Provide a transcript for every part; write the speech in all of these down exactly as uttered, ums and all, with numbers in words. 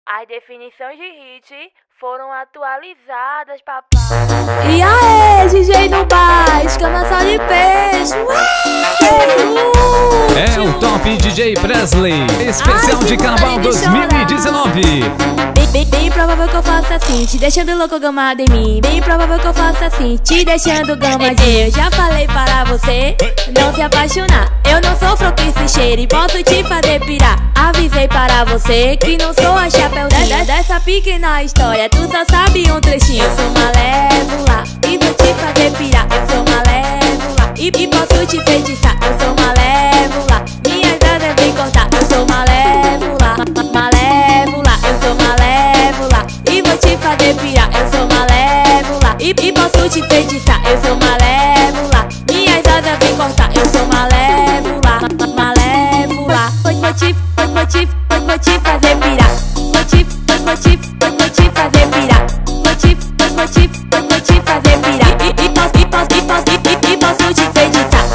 As definições de hit foram atualizadas, papai. E aí, D J no bar, escama só de peixe. É o Top D J Presley, especial Ai, de Carnaval dois mil e dezenove. Bem, bem, bem provável que eu faça assim, te deixando louco gamado em mim. Bem provável que eu faça assim, te deixando gamadinho. Eu já falei para você não se apaixonar. Eu não sofro que se cheire e posso te fazer pirar. Avisei para você que não sou a Chapeuzinho dessa pequena história, tu só sabe um trechinho. Eu sou malévola e vou te fazer pirar. Eu sou malévola e, e posso te feitiçar. Eu sou malévola, minhas asas vem cortar. Eu sou malévola, malévola. Eu sou malévola e vou te fazer pirar. Eu sou malévola e, e posso te feitiçar. Eu sou malévola, minhas asas vem cortar. Eu sou malévola, malévola. Vou, vou te, vou, vou te, vou, vou te fazer pirar. Vou te, vou, vou te, vou, vou te fazer pirar. Vou te, vou, vou te, vou, vou te fazer pirar. E, e, posso, e posso, e posso, e, e posso te feitiçar.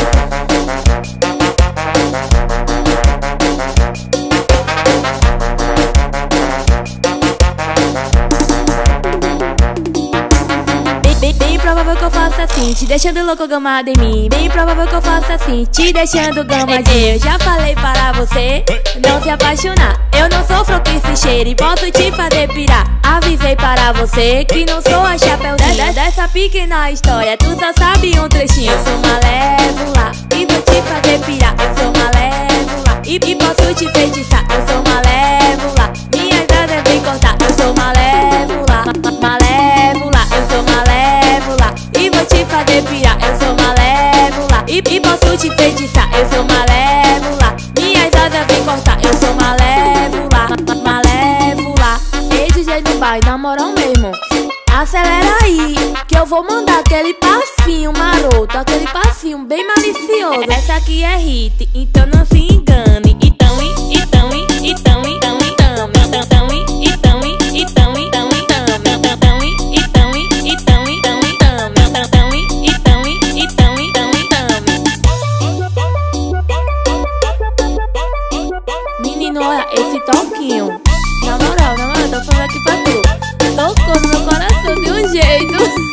Bem, bem provável que eu faça assim, te deixando louco gamado em mim. Bem provável que eu faça assim, te deixando gamadinho. Eu já falei para você não se apaixonar. Eu não sofro que se cheire e posso te fazer pirar. Avisei para você que não sou a Chapeuzinho dessa pequena história, tu só sabe um trechinho. Eu sou malévola e vou te fazer pirar. Eu sou malévola e, e posso te feitiçar. Eu sou malévola, minhas asas vem cortar. Eu sou malévola, malévola. Eu sou malévola e vou te fazer pirar. Eu sou malévola e, e posso te feitiçar. Eu sou malévola, minhas asas vem cortar. Eu sou malévola, malévola. Ei, D J no bar, na moral mesmo, acelera aí, que eu vou mandar aquele passinho maroto, aquele passinho bem malicioso. Essa aqui é hit, então não se engane. Então, então, então, então, então, então, então, então, então, então, então, menino, olha esse toquinho. Na moral, na moral, tô falando aqui pra tu. Tocou no meu coração de um jeito.